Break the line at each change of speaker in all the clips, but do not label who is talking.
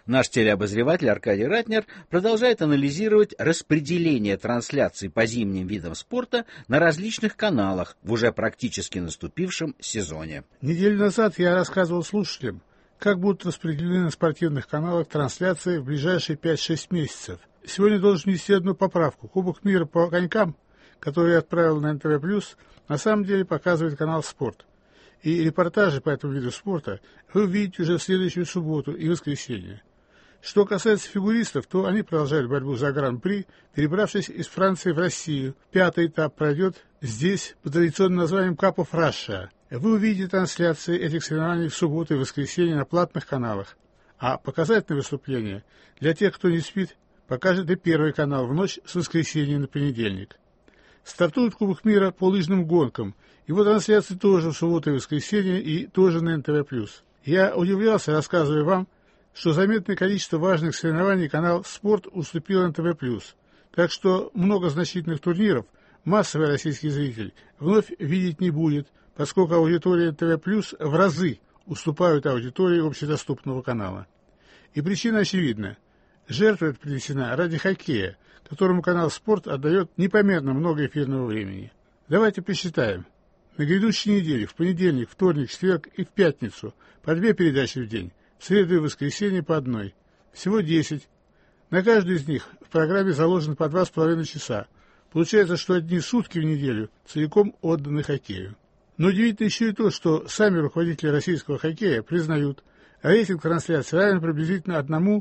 Наш телеобозреватель Аркадий Ратнер продолжает анализировать распределение трансляций по зимним видам спорта на различных каналах в уже практически наступившем сезоне.
Неделю назад я рассказывал слушателям, как будут распределены на спортивных каналах трансляции в ближайшие 5-6 месяцев. Сегодня должен внести одну поправку. Кубок мира по конькам, который я отправил на НТВ+, на самом деле показывает канал «Спорт». И репортажи по этому виду спорта вы увидите уже в следующую субботу и воскресенье. Что касается фигуристов, то они продолжают борьбу за Гран-при, перебравшись из Франции в Россию. 5-й этап пройдет здесь под традиционным названием Cup of Russia. Вы увидите трансляции этих соревнований в субботу и воскресенье на платных каналах. А показательное выступление для тех, кто не спит, покажет и Первый канал в ночь с воскресенья на понедельник. Стартует Кубок мира по лыжным гонкам. Его трансляции тоже в субботу и воскресенье и тоже на НТВ+. Я удивлялся, рассказывая вам, что заметное количество важных соревнований канал «Спорт» уступил НТВ+. Так что много значительных турниров массовый российский зритель вновь видеть не будет, поскольку аудитория НТВ+, в разы уступают аудитории общедоступного канала. И причина очевидна. Жертва эта принесена ради хоккея, которому канал «Спорт» отдает непомерно много эфирного времени. Давайте посчитаем. На грядущей неделе, в понедельник, вторник, четверг и в пятницу по 2 передачи в день, в среду и воскресенье по 1. Всего 10. На каждую из них в программе заложено по 2,5 часа. Получается, что одни сутки в неделю целиком отданы хоккею. Но удивительно еще и то, что сами руководители российского хоккея признают, рейтинг трансляции равен приблизительно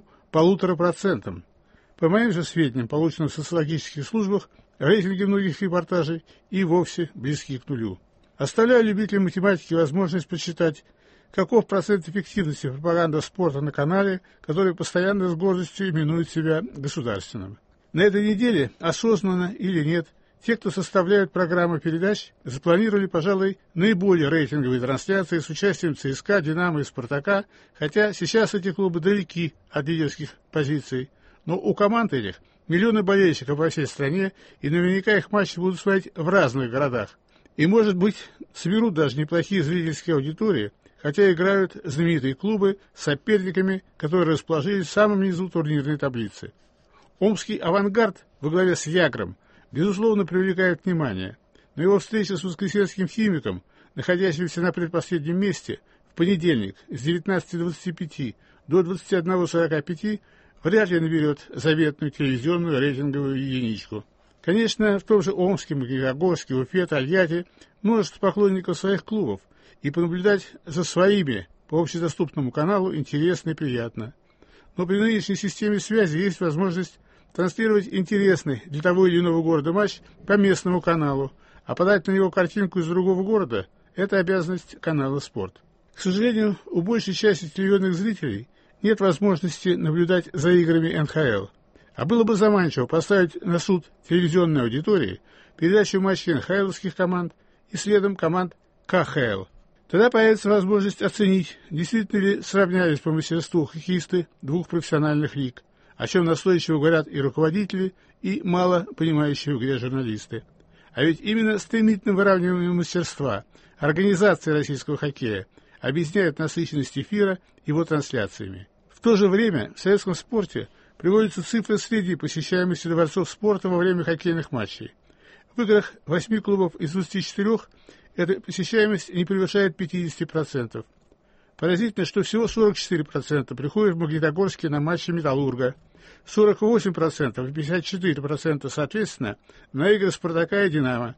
1,5%. По моим же сведениям, полученным в социологических службах, рейтинги многих репортажей и вовсе близки к нулю. Оставляю любителям математики возможность подсчитать, каков процент эффективности пропаганды спорта на канале, который постоянно с гордостью именует себя государственным. На этой неделе, осознанно или нет, те, кто составляют программы передач, запланировали, пожалуй, наиболее рейтинговые трансляции с участием ЦСКА, Динамо и Спартака, хотя сейчас эти клубы далеки от лидерских позиций. Но у команд этих миллионы болельщиков во всей стране, и наверняка их матчи будут смотреть в разных городах. И, может быть, соберут даже неплохие зрительские аудитории, хотя играют знаменитые клубы с соперниками, которые расположились в самом низу турнирной таблицы. Омский «Авангард» во главе с «Ягром» безусловно привлекает внимание, но его встреча с воскресенским «Химиком», находящимся на предпоследнем месте, в понедельник с 19:25 до 21:45 вряд ли наберет заветную телевизионную рейтинговую единичку. Конечно, в том же Омске, Магнитогорске, Уфе, Тольятти множество поклонников своих клубов, и понаблюдать за своими по общедоступному каналу интересно и приятно. Но при нынешней системе связи есть возможность транслировать интересный для того или иного города матч по местному каналу, а подать на него картинку из другого города – это обязанность канала «Спорт». К сожалению, у большей части телевизионных зрителей нет возможности наблюдать за играми НХЛ. А было бы заманчиво поставить на суд телевизионной аудитории передачу матчей НХЛовских команд и следом команд КХЛ. Тогда появится возможность оценить, действительно ли сравнялись по мастерству хоккеисты двух профессиональных лиг, о чем настойчиво говорят и руководители, и мало понимающие в игре журналисты. А ведь именно стремительным выравниванием мастерства организации российского хоккея объясняет насыщенность эфира его трансляциями. В то же время в советском спорте приводятся цифры среди посещаемости дворцов спорта во время хоккейных матчей. В играх 8 клубов из 24 эта посещаемость не превышает 50%. Поразительно, что всего 44% приходят в Магнитогорске на матчи «Металлурга», 48% и 54% соответственно на игры «Спартака» и «Динамо»,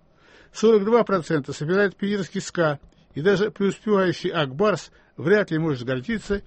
42% собирает питерский «СКА», и даже преуспевающий «Ак-Барс» вряд ли может гордиться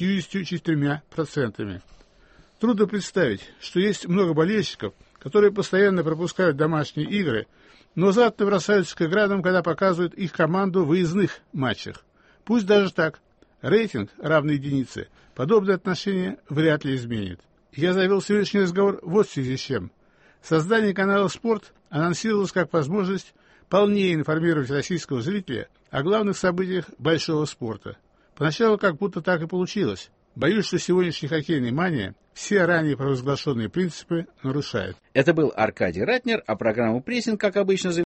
54%. Трудно представить, что есть много болельщиков, которые постоянно пропускают домашние игры, но задно бросаются к играм, когда показывают их команду в выездных матчах. Пусть даже так. Рейтинг, равный единице, подобное отношение вряд ли изменит. Я завел сегодняшний разговор вот в связи с чем. Создание канала «Спорт» анонсировалось как возможность полнее информировать российского зрителя о главных событиях большого спорта. Поначалу как будто так и получилось. Боюсь, что сегодняшняя хоккейная мания все ранее провозглашенные принципы нарушает.
Это был Аркадий Ратнер, а программу «Прессинг», как обычно,